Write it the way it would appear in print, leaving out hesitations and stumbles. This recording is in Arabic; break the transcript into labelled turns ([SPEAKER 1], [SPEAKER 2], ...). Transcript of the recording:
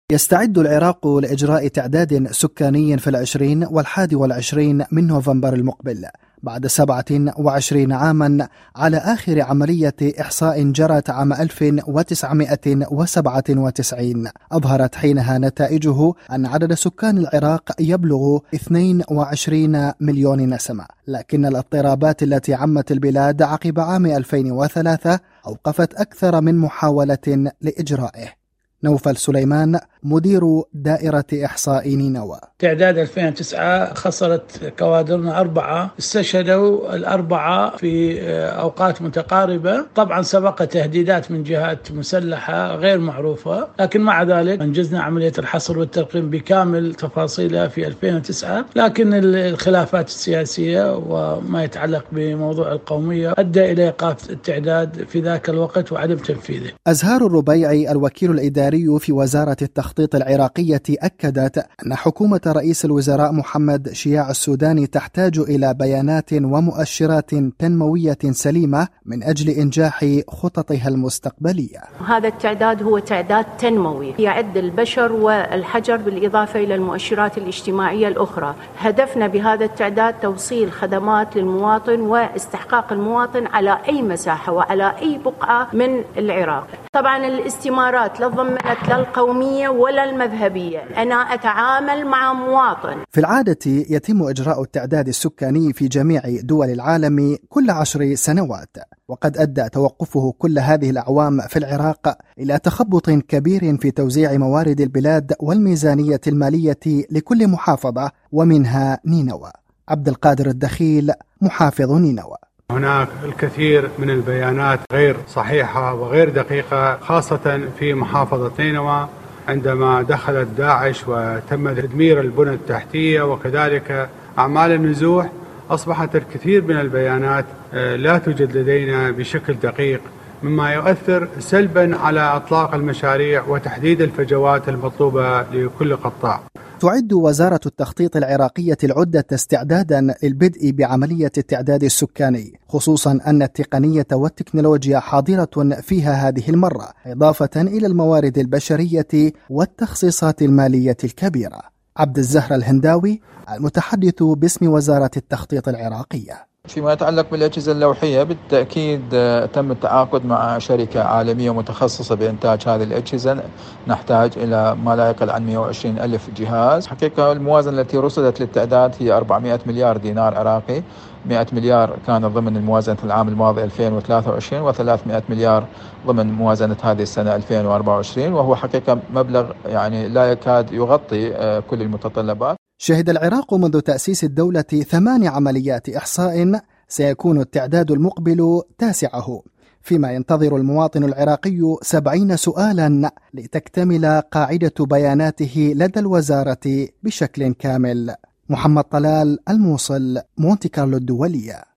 [SPEAKER 1] يستعد العراق لإجراء تعداد سكاني في 20 و21 من نوفمبر المقبل، بعد 27 عاما على آخر عملية إحصاء جرت عام 1997. أظهرت حينها نتائجه أن عدد سكان العراق يبلغ 22 مليون نسمة، لكن الاضطرابات التي عمت البلاد عقب عام 2003 أوقفت أكثر من محاولة لإجرائه. نوفل سليمان مدير دائرة إحصاء نينوى:
[SPEAKER 2] تعداد 2009 خسرت كوادرنا 4، استشهدوا ال4 في أوقات متقاربة. طبعا سبق تهديدات من جهات مسلحة غير معروفة، لكن مع ذلك أنجزنا عملية الحصر والترقيم بكامل تفاصيلها في 2009. لكن الخلافات السياسية وما يتعلق بموضوع القومية أدى إلى إيقاف التعداد في ذاك الوقت وعدم تنفيذه.
[SPEAKER 1] أزهار الربيعي الوكيل الإداري في وزارة التخطيط العراقية أكدت أن حكومة رئيس الوزراء محمد شياع السوداني تحتاج إلى بيانات ومؤشرات تنموية سليمة من أجل إنجاح خططها المستقبلية.
[SPEAKER 3] هذا التعداد هو تعداد تنموي يعد البشر والحجر بالإضافة إلى المؤشرات الاجتماعية الأخرى. هدفنا بهذا التعداد توصيل خدمات للمواطن واستحقاق المواطن على أي مساحة وعلى أي بقعة من العراق. طبعا الاستمارات لا ضمنت لا القومية ولا المذهبية، أنا أتعامل مع مواطن.
[SPEAKER 1] في العادة يتم إجراء التعداد السكاني في جميع دول العالم كل 10 سنوات، وقد أدى توقفه كل هذه الأعوام في العراق إلى تخبط كبير في توزيع موارد البلاد والميزانية المالية لكل محافظة ومنها نينوى. عبد القادر الدخيل، محافظ نينوى:
[SPEAKER 4] هناك الكثير من البيانات غير صحيحة وغير دقيقة، خاصة في محافظة نينوى عندما دخلت داعش وتم تدمير البنى التحتية وكذلك أعمال النزوح. أصبحت الكثير من البيانات لا توجد لدينا بشكل دقيق، مما يؤثر سلبا على إطلاق المشاريع وتحديد الفجوات المطلوبة لكل قطاع.
[SPEAKER 1] تعد وزارة التخطيط العراقية العدة استعدادا للبدء بعملية التعداد السكاني، خصوصا أن التقنية والتكنولوجيا حاضرة فيها هذه المرة، إضافة إلى الموارد البشرية والتخصيصات المالية الكبيرة. عبد الزهر الهنداوي، المتحدث باسم وزارة التخطيط العراقية:
[SPEAKER 5] فيما يتعلق بالأجهزة اللوحية بالتأكيد تم التعاقد مع شركة عالمية متخصصة بإنتاج هذه الأجهزة. نحتاج إلى ما لا يقل عن 120 ألف جهاز. حقيقة الموازنة التي رصدت للتعداد هي 400 مليار دينار عراقي. 100 مليار كان ضمن الموازنة العام الماضي 2023 و300 مليار ضمن موازنة هذه السنة 2024، وهو حقيقة مبلغ يعني لا يكاد يغطي كل المتطلبات.
[SPEAKER 1] شهد العراق منذ تأسيس الدولة 8 عمليات إحصاء، سيكون التعداد المقبل 9، فيما ينتظر المواطن العراقي 70 سؤالا لتكتمل قاعدة بياناته لدى الوزارة بشكل كامل. محمد طلال، الموصل، مونتي كارلو الدولية.